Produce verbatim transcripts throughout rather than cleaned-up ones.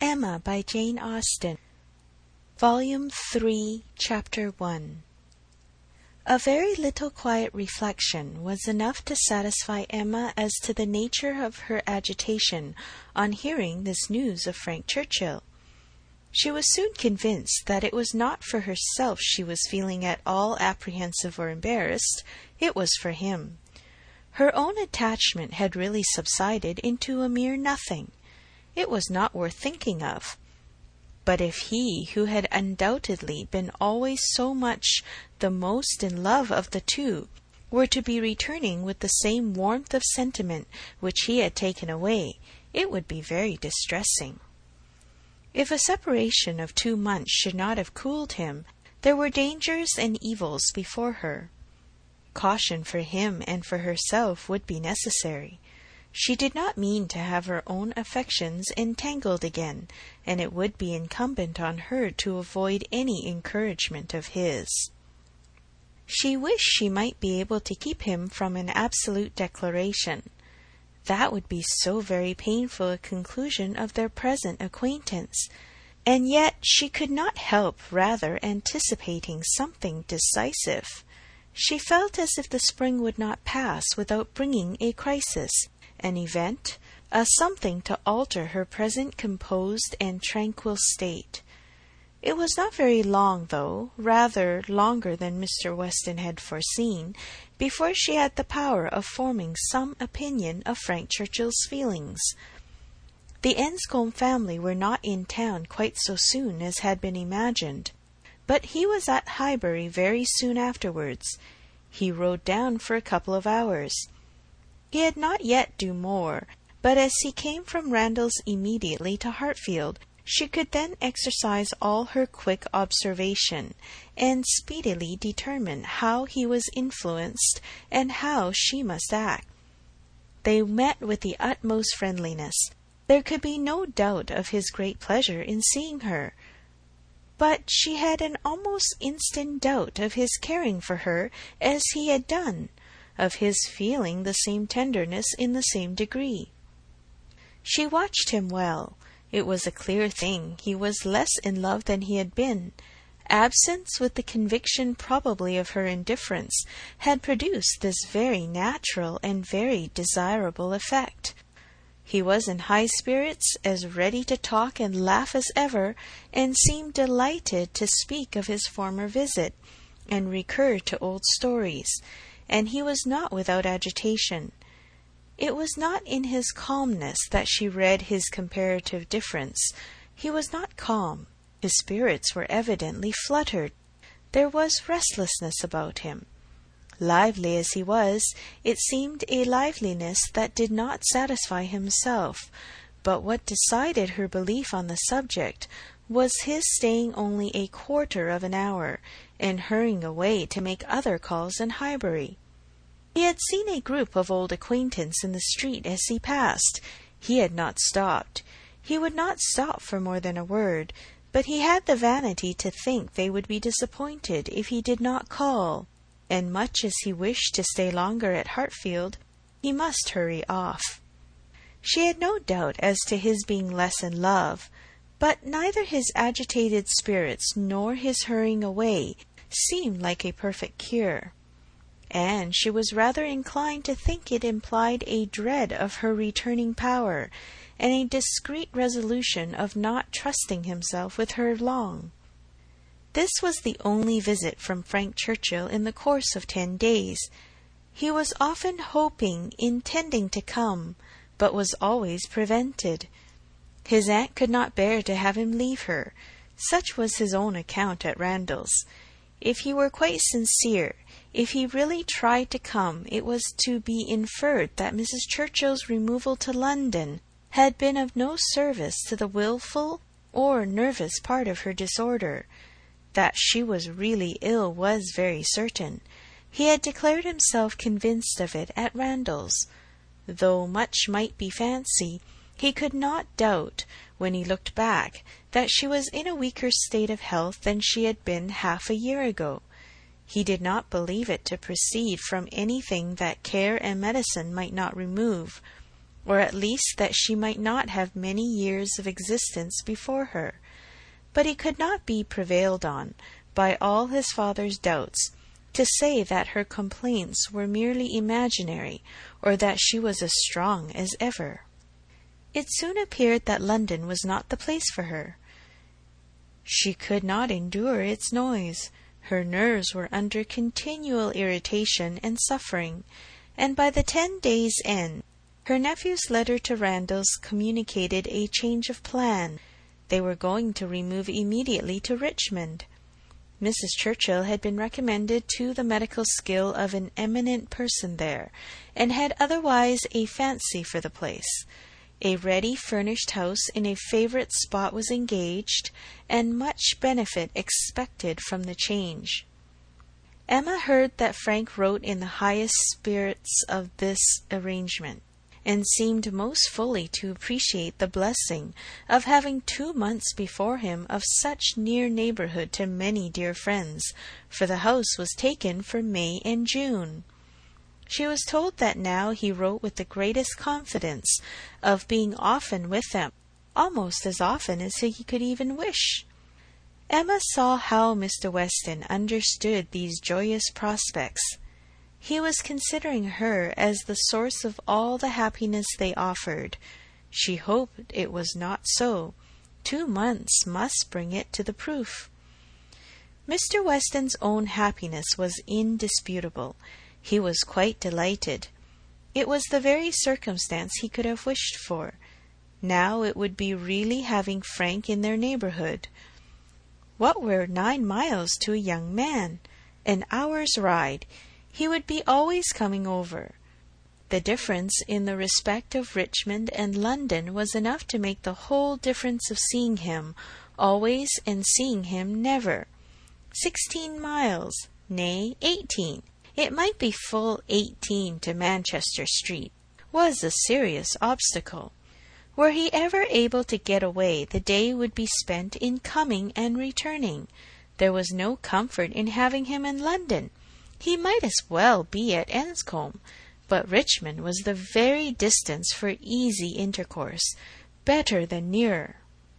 Emma by Jane Austen, Volume three, Chapter one. A very little quiet reflection was enough to satisfy Emma as to the nature of her agitation on hearing this news of Frank Churchill. She was soon convinced that it was not for herself she was feeling at all apprehensive or embarrassed, it was for him. Her own attachment had really subsided into a mere nothing. It was not worth thinking of. But if he, who had undoubtedly been always so much the most in love of the two, were to be returning with the same warmth of sentiment which he had taken away, it would be very distressing. If a separation of two months should not have cooled him, there were dangers and evils before her. Caution for him and for herself would be necessary. She did not mean to have her own affections entangled again, and it would be incumbent on her to avoid any encouragement of his. She wished she might be able to keep him from an absolute declaration. That would be so very painful a conclusion of their present acquaintance, and yet she could not help rather anticipating something decisive. She felt as if the spring would not pass without bringing a crisis, an event, a something to alter her present composed and tranquil state. It was not very long, though, rather longer than Mister Weston had foreseen, before she had the power of forming some opinion of Frank Churchill's feelings. The Enscombe family were not in town quite so soon as had been imagined, but he was at Highbury very soon afterwards. He rode down for a couple of hours. He had not yet do more, but as he came from Randalls immediately to Hartfield, she could then exercise all her quick observation, and speedily determine how he was influenced, and how she must act. They met with the utmost friendliness. There could be no doubt of his great pleasure in seeing her, but she had an almost instant doubt of his caring for her as he had done, of his feeling the same tenderness in the same degree. She watched him well. It was a clear thing he was less in love than he had been. Absence, with the conviction probably of her indifference, had produced this very natural and very desirable effect. He was in high spirits, as ready to talk and laugh as ever, and seemed delighted to speak of his former visit, and recur to old stories, and he was not without agitation. It was not in his calmness that she read his comparative difference. He was not calm. His spirits were evidently fluttered. There was restlessness about him. Lively as he was, it seemed a liveliness that did not satisfy himself, but what decided her belief on the subject was his staying only a quarter of an hour, and hurrying away to make other calls in Highbury. He had seen a group of old acquaintance in the street as he passed. He had not stopped. He would not stop for more than a word, but he had the vanity to think they would be disappointed if he did not call, and much as he wished to stay longer at Hartfield, he must hurry off. She had no doubt as to his being less in love, but neither his agitated spirits nor his hurrying away seemed like a perfect cure, and she was rather inclined to think it implied a dread of her returning power, and a discreet resolution of not trusting himself with her long. This was the only visit from Frank Churchill in the course of ten days. He was often hoping, intending to come, but was always prevented. His aunt could not bear to have him leave her. Such was his own account at Randalls. If he were quite sincere, if he really tried to come, it was to be inferred that Missus Churchill's removal to London had been of no service to the wilful or nervous part of her disorder. That she was really ill was very certain. He had declared himself convinced of it at Randalls. Though much might be fancy, he could not doubt, when he looked back, that she was in a weaker state of health than she had been half a year ago. He did not believe it to proceed from anything that care and medicine might not remove. or at least that she might not have many years of existence before her. But he could not be prevailed on, by all his father's doubts, to say that her complaints were merely imaginary, or that she was as strong as ever. It soon appeared that London was not the place for her. She could not endure its noise. Her nerves were under continual irritation and suffering, and by the ten days' end, her nephew's letter to Randalls communicated a change of plan. They were going to remove immediately to Richmond. Missus Churchill had been recommended to the medical skill of an eminent person there, and had otherwise a fancy for the place. A ready furnished house in a favourite spot was engaged, and much benefit expected from the change. Emma heard that Frank wrote in the highest spirits of this arrangement, and seemed most fully to appreciate the blessing of having two months before him of such near neighbourhood to many dear friends, for the house was taken for May and June. She was told that now he wrote with the greatest confidence of being often with them, almost as often as he could even wish. Emma saw how Mister Weston understood these joyous prospects. He was considering her as the source of all the happiness they offered. She hoped it was not so. Two months must bring it to the proof. Mister Weston's own happiness was indisputable. He was quite delighted. It was the very circumstance he could have wished for. Now it would be really having Frank in their neighbourhood. What were nine miles to a young man? An hour's ride. He would be always coming over. The difference in the respect of Richmond and London was enough to make the whole difference of seeing him always and seeing him never. Sixteen miles, nay, eighteen, it might be full eighteen to Manchester Street, was a serious obstacle. Were he ever able to get away, the day would be spent in coming and returning. There was no comfort in having him in London. He might as well be at Enscombe, but Richmond was the very distance for easy intercourse, better than nearer.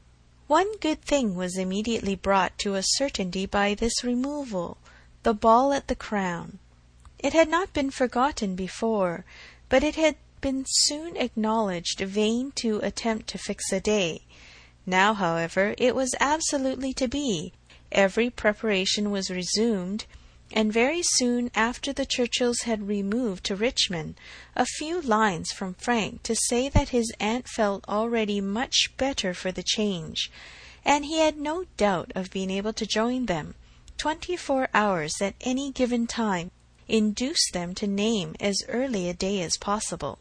One good thing was immediately brought to a certainty by this removal, the ball at the Crown. It had not been forgotten before, but it had been soon acknowledged vain to attempt to fix a day. Now, however, it was absolutely to be. Every preparation was resumed, and very soon after the Churchills had removed to Richmond, a few lines from Frank to say that his aunt felt already much better for the change, and he had no doubt of being able to join them. Twenty-four hours at any given time induced them to name as early a day as possible.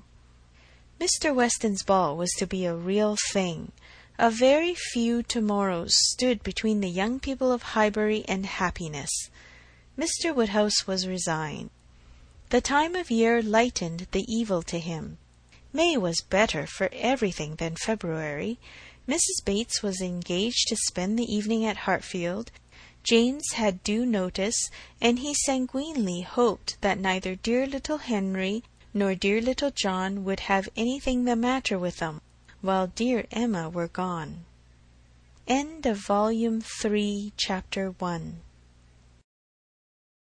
Mister Weston's ball was to be a real thing. A very few to-morrows stood between the young people of Highbury and happiness. Mister Woodhouse was resigned. The time of year lightened the evil to him. May was better for everything than February. Missus Bates was engaged to spend the evening at Hartfield. James had due notice, and he sanguinely hoped that neither dear little Henry nor dear little John would have anything the matter with them, while dear Emma were gone. End of Volume Three, Chapter One.